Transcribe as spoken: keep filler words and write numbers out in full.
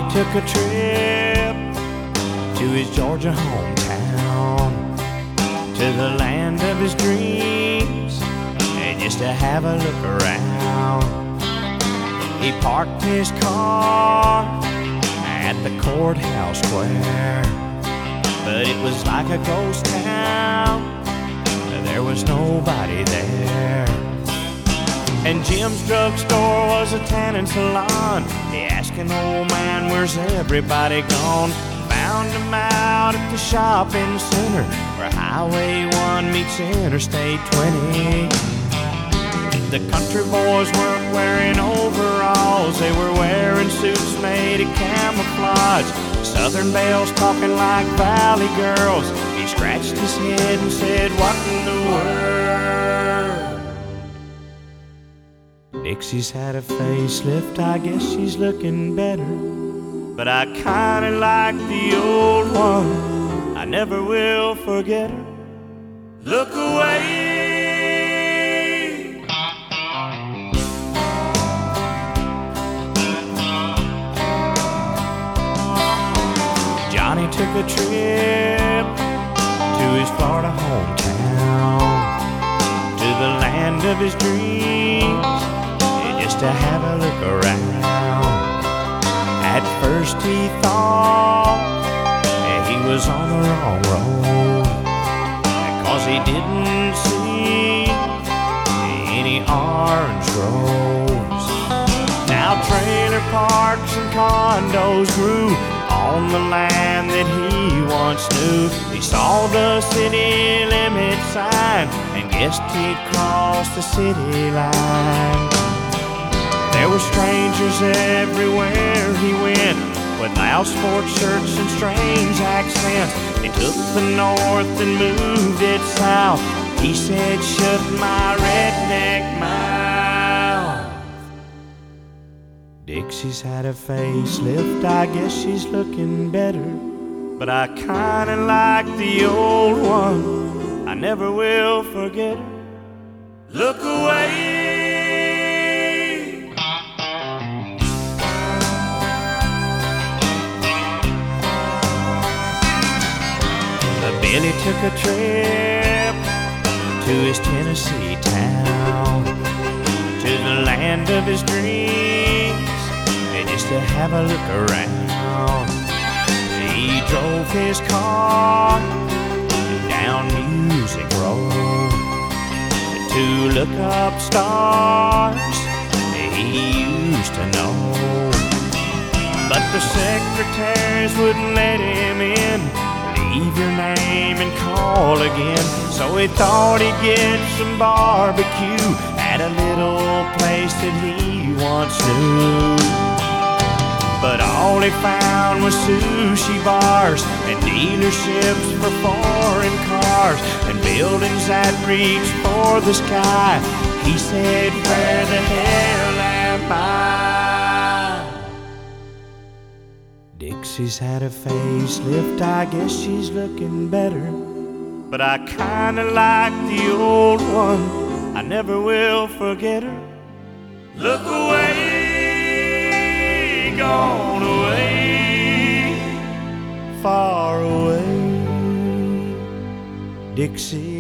took a trip to his Georgia hometown, to the land of his dreams, and just to have a look around. He parked his car at the courthouse square, but it was like a ghost town. There was nobody there. And Jim's drugstore was a tanning salon. He asked an old man, where's everybody gone? Found him out at the shopping center where Highway one meets Interstate twenty. The country boys weren't wearing overalls. They were wearing suits made of camouflage. Southern belles talking like valley girls. He scratched his head and said, what in the world? Dixie's had a facelift, I guess she's looking better, but I kinda like the old one, I never will forget her. Look away. Johnny took a trip to his Florida hometown, to the land of his dreams, just to have a look around. At first he thought that he was on the wrong road, because he didn't see any orange groves. Now trailer parks and condos grew on the land that he once knew. He saw the city limit sign and guessed he'd crossed the city line. There were strangers everywhere he went, with loud sports shirts and strange accents. They took the north and moved it south. He said, shut my redneck mouth. Dixie's had a facelift, I guess she's looking better, but I kinda like the old one, I never will forget her. Look away. Billy took a trip to his Tennessee town, to the land of his dreams, and just to have a look around. He drove his car down Music Road to look up stars he used to know, but the secretaries wouldn't let him in. Leave your name and call again. So he thought he'd get some barbecue at a little place that he once knew. But all he found was sushi bars and dealerships for foreign cars and buildings that reached for the sky. He said, where the hell am I? Dixie's had a facelift, I guess she's looking better, but I kinda like the old one, I never will forget her. Look away, gone away, far away, Dixie.